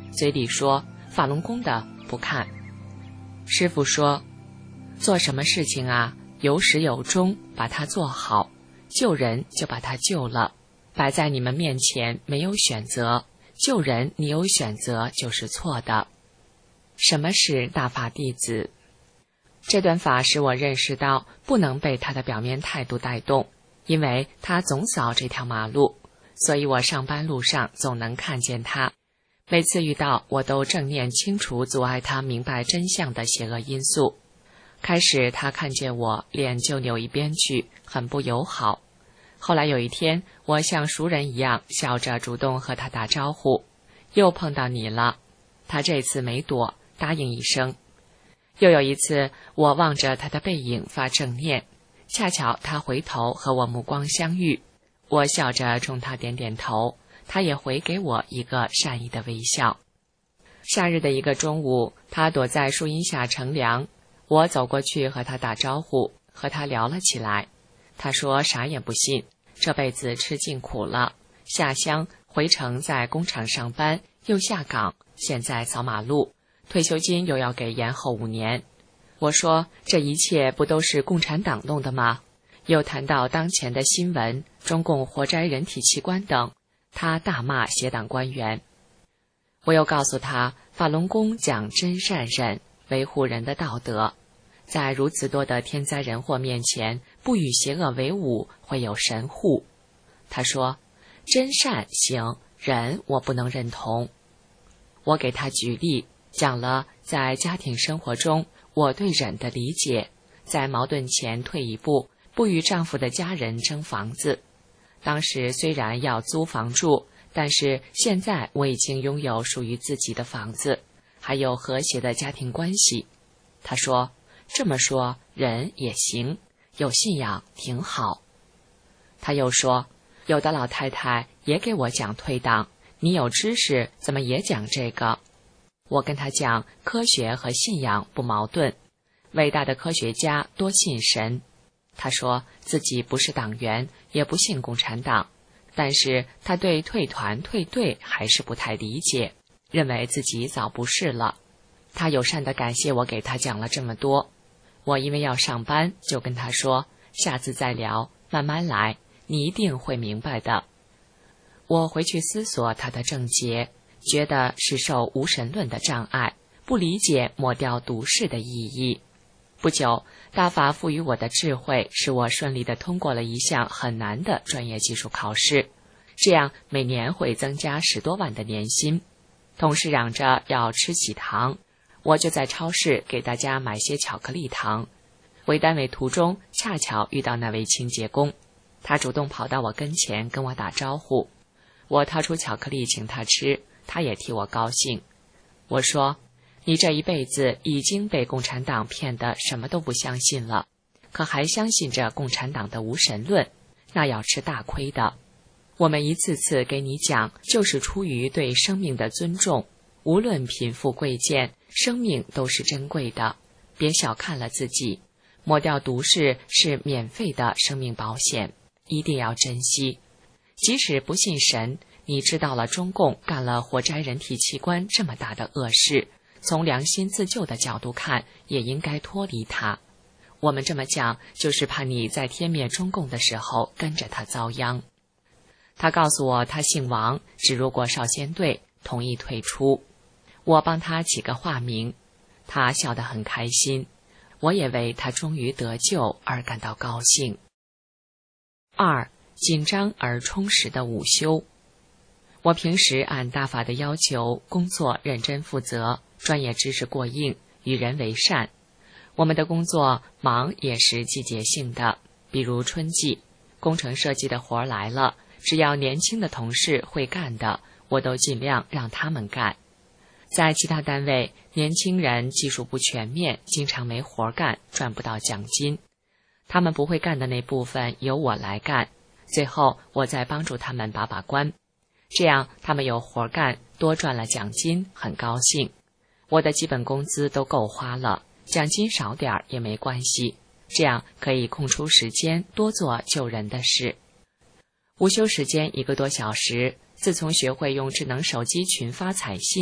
嘴里说法轮功的不看。师父说，做什么事情啊，有始有终，把它做好，救人就把它救了，摆在你们面前没有选择，救人你有选择就是错的。什么是大法弟子？这段法使我认识到不能被他的表面态度带动，因为他总扫这条马路，所以我上班路上总能看见他。每次遇到，我都正念清除阻碍他明白真相的邪恶因素。开始他看见我，脸就扭一边去，很不友好。后来有一天，我像熟人一样笑着主动和他打招呼，又碰到你了。他这次没躲，答应一声。又有一次，我望着他的背影发正念，恰巧他回头和我目光相遇，我笑着冲他点点头，他也回给我一个善意的微笑。夏日的一个中午，他躲在树荫下乘凉，我走过去和他打招呼，和他聊了起来。他说啥也不信，这辈子吃尽苦了，下乡回城在工厂上班，又下岗，现在扫马路，退休金又要给延后五年。我说这一切不都是共产党弄的吗？又谈到当前的新闻，中共活摘人体器官等，他大骂邪党官员。我又告诉他，法轮功讲真善忍，维护人的道德，在如此多的天灾人祸面前，不与邪恶为伍，会有神护。他说真善行，忍我不能认同。我给他举例，讲了在家庭生活中我对忍的理解，在矛盾前退一步，不与丈夫的家人争房子。当时虽然要租房住，但是现在我已经拥有属于自己的房子，还有和谐的家庭关系。他说这么说忍也行，有信仰挺好。他又说有的老太太也给我讲退党，你有知识怎么也讲这个？我跟他讲科学和信仰不矛盾，伟大的科学家多信神。他说自己不是党员，也不信共产党，但是他对退团退队还是不太理解，认为自己早不是了。他友善地感谢我给他讲了这么多。我因为要上班，就跟他说下次再聊，慢慢来，你一定会明白的。我回去思索他的症结，觉得是受无神论的障碍，不理解抹掉毒誓的意义。不久，大法赋予我的智慧，使我顺利地通过了一项很难的专业技术考试，这样每年会增加十多万的年薪。同事嚷着要吃喜糖，我就在超市给大家买些巧克力糖。回单位途中恰巧遇到那位清洁工，他主动跑到我跟前跟我打招呼，我掏出巧克力请他吃，他也替我高兴。我说你这一辈子已经被共产党骗得什么都不相信了，可还相信着共产党的无神论，那要吃大亏的。我们一次次给你讲，就是出于对生命的尊重，无论贫富贵贱，生命都是珍贵的，别小看了自己，抹掉毒誓是免费的生命保险，一定要珍惜。即使不信神，你知道了中共干了活摘人体器官这么大的恶事，从良心自救的角度看，也应该脱离它。我们这么讲，就是怕你在天灭中共的时候跟着他遭殃。他告诉我他姓王，只入过少先队，同意退出。我帮他起个化名，他笑得很开心，我也为他终于得救而感到高兴。二、紧张而充实的午休。我平时按大法的要求，工作认真负责，专业知识过硬，与人为善。我们的工作忙也是季节性的，比如春季，工程设计的活来了，只要年轻的同事会干的，我都尽量让他们干。在其他单位，年轻人技术不全面，经常没活干，赚不到奖金。他们不会干的那部分由我来干，最后我再帮助他们把把关。这样他们有活干，多赚了奖金，很高兴。我的基本工资都够花了，奖金少点儿也没关系，这样可以空出时间多做救人的事。午休时间一个多小时，自从学会用智能手机群发彩信，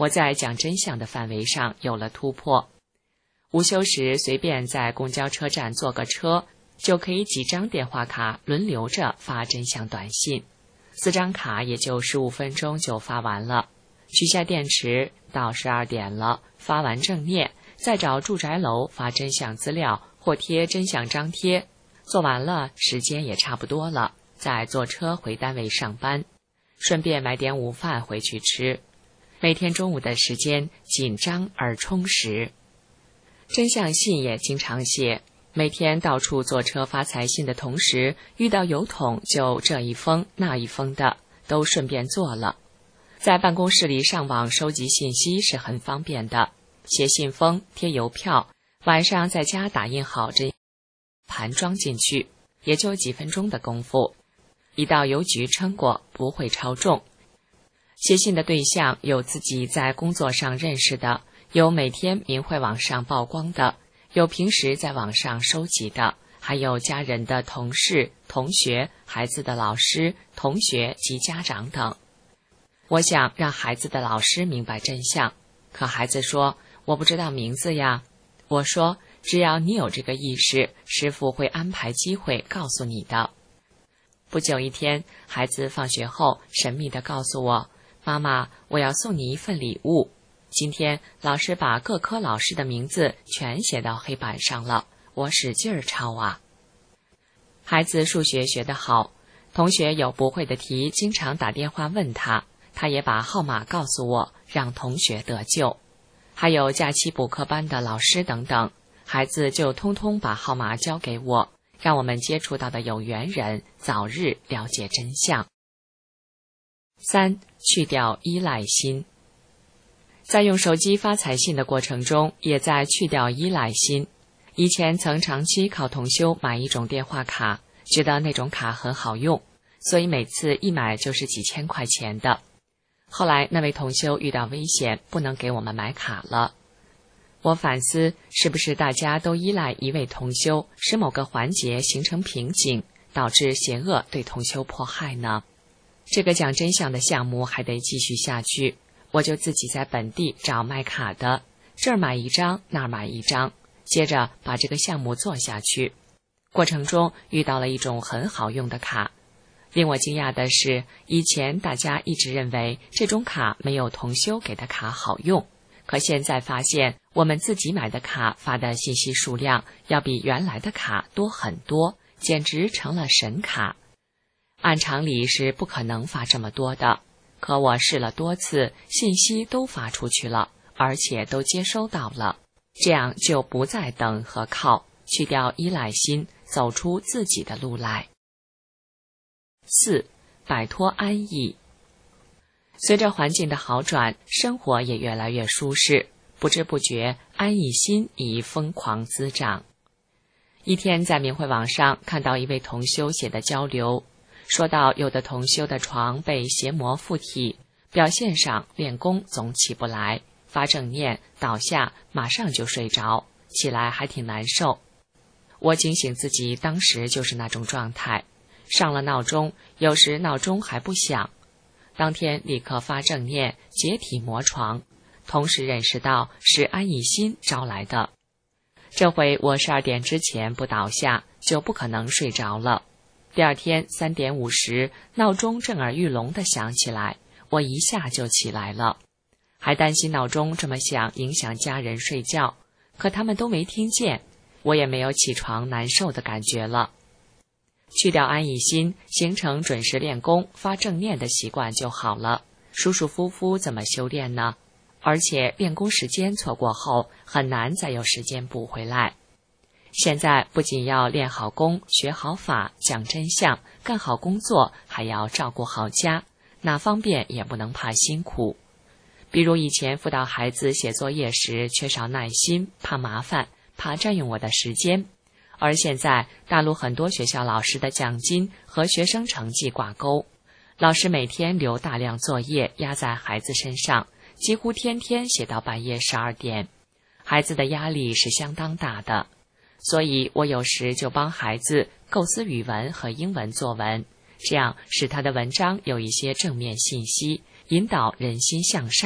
我在讲真相的范围上有了突破。午休时随便在公交车站坐个车，就可以几张电话卡轮流着发真相短信，四张卡也就十五分钟就发完了。取下电池，到十二点了，发完正念，再找住宅楼发真相资料或贴真相张贴，做完了时间也差不多了，再坐车回单位上班，顺便买点午饭回去吃。每天中午的时间紧张而充实。真相信也经常写，每天到处坐车发财信的同时，遇到邮筒就这一封那一封的，都顺便做了。在办公室里上网收集信息是很方便的，写信封、贴邮票，晚上在家打印好真盘装进去，也就几分钟的功夫。一到邮局称过，不会超重。写信的对象有自己在工作上认识的，有每天明慧网上曝光的，有平时在网上收集的，还有家人的同事、同学、孩子的老师、同学及家长等。我想让孩子的老师明白真相，可孩子说我不知道名字呀。我说只要你有这个意识，师父会安排机会告诉你的。不久一天，孩子放学后神秘地告诉我，妈妈，我要送你一份礼物。今天老师把各科老师的名字全写到黑板上了，我使劲儿抄啊。孩子数学学得好，同学有不会的题经常打电话问他，他也把号码告诉我，让同学得救。还有假期补课班的老师等等，孩子就通通把号码交给我，让我们接触到的有缘人早日了解真相。三、去掉依赖心。在用手机发财信的过程中，也在去掉依赖心。以前曾长期靠同修买一种电话卡，觉得那种卡很好用，所以每次一买就是几千块钱的。后来那位同修遇到危险，不能给我们买卡了。我反思，是不是大家都依赖一位同修，使某个环节形成瓶颈，导致邪恶对同修迫害呢？这个讲真相的项目还得继续下去，我就自己在本地找卖卡的，这儿买一张，那儿买一张，接着把这个项目做下去。过程中遇到了一种很好用的卡。令我惊讶的是，以前大家一直认为这种卡没有同修给的卡好用，可现在发现我们自己买的卡发的信息数量要比原来的卡多很多，简直成了神卡。按常理是不可能发这么多的，可我试了多次，信息都发出去了，而且都接收到了，这样就不再等和靠，去掉依赖心，走出自己的路来。四、摆脱安逸。随着环境的好转，生活也越来越舒适，不知不觉安逸心已疯狂滋长。一天在明慧网上看到一位同修写的交流，说到有的同修的床被邪魔附体，表现上练功总起不来，发正念倒下马上就睡着，起来还挺难受。我警醒自己当时就是那种状态，上了闹钟，有时闹钟还不响，当天立刻发正念解体魔床，同时认识到是安逸心招来的。这回我十二点之前不倒下，就不可能睡着了。第二天三点五十，闹钟震耳欲聋地响起来，我一下就起来了，还担心闹钟这么响影响家人睡觉，可他们都没听见，我也没有起床难受的感觉了。去掉安逸心，形成准时练功发正念的习惯就好了，舒舒服服怎么修炼呢？而且练功时间错过后，很难再有时间补回来。现在不仅要练好功、学好法、讲真相、干好工作，还要照顾好家，哪方面也不能怕辛苦。比如以前辅导孩子写作业时缺少耐心，怕麻烦，怕占用我的时间。而现在大陆很多学校老师的奖金和学生成绩挂钩，老师每天留大量作业压在孩子身上，几乎天天写到半夜十二点，孩子的压力是相当大的。所以我有时就帮孩子构思语文和英文作文，这样使他的文章有一些正面信息，引导人心向善，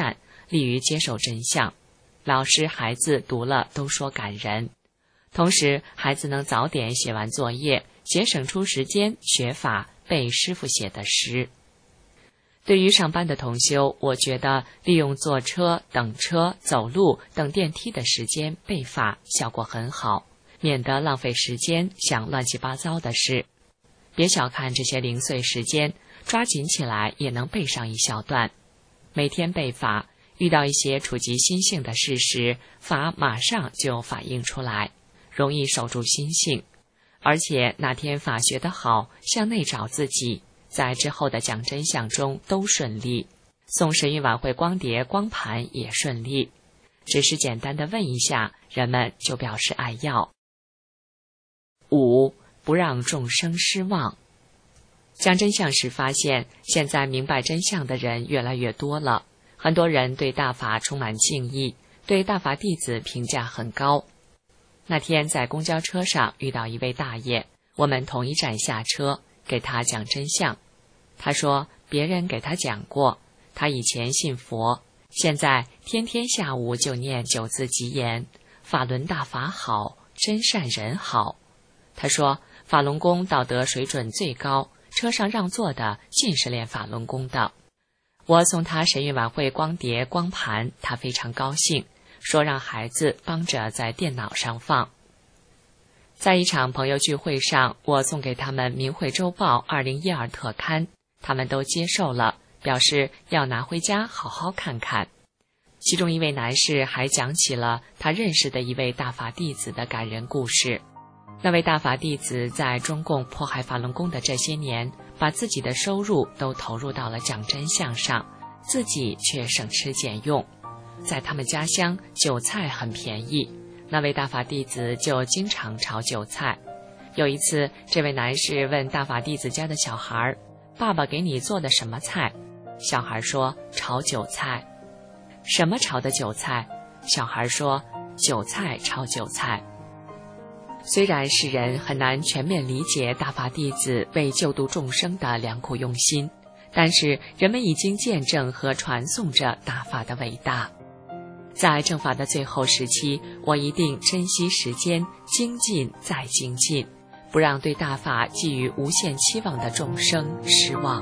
利于接受真相。老师、孩子读了都说感人。同时，孩子能早点写完作业，节省出时间学法背师傅写的诗。对于上班的同修，我觉得利用坐车、等车、走路、等电梯的时间背法效果很好，免得浪费时间想乱七八糟的事。别小看这些零碎时间，抓紧起来也能背上一小段。每天背法，遇到一些触及心性的事时，法马上就反映出来，容易守住心性。而且哪天法学得好，向内找自己，在之后的讲真相中都顺利，送神韵晚会光碟光盘也顺利。只是简单的问一下，人们就表示爱要。五，不让众生失望。讲真相时发现，现在明白真相的人越来越多了，很多人对大法充满敬意，对大法弟子评价很高。那天在公交车上遇到一位大爷，我们同一站下车，给他讲真相。他说别人给他讲过，他以前信佛，现在天天下午就念九字吉言，法轮大法好，真善人好。他说法轮功道德水准最高，车上让座的尽是练法轮功的。我送他神韵晚会光碟光盘，他非常高兴，说让孩子帮着在电脑上放。在一场朋友聚会上，我送给他们明慧周报二零一二特刊，他们都接受了，表示要拿回家好好看看。其中一位男士还讲起了他认识的一位大法弟子的感人故事。那位大法弟子在中共迫害法轮功的这些年，把自己的收入都投入到了讲真相上，自己却省吃俭用。在他们家乡，韭菜很便宜，那位大法弟子就经常炒韭菜。有一次，这位男士问大法弟子家的小孩，爸爸给你做的什么菜？小孩说炒韭菜。什么炒的韭菜？小孩说韭菜炒韭菜。虽然世人很难全面理解大法弟子为救度众生的良苦用心，但是人们已经见证和传颂着大法的伟大。在正法的最后时期，我一定珍惜时间，精进再精进，不让对大法寄予无限期望的众生失望。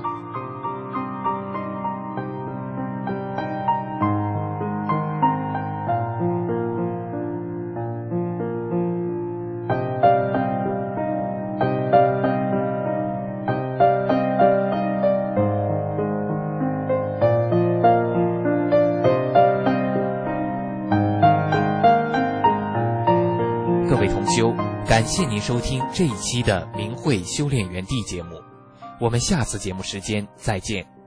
各位同修，感谢您收听这一期的明慧修炼园地节目，我们下次节目时间再见。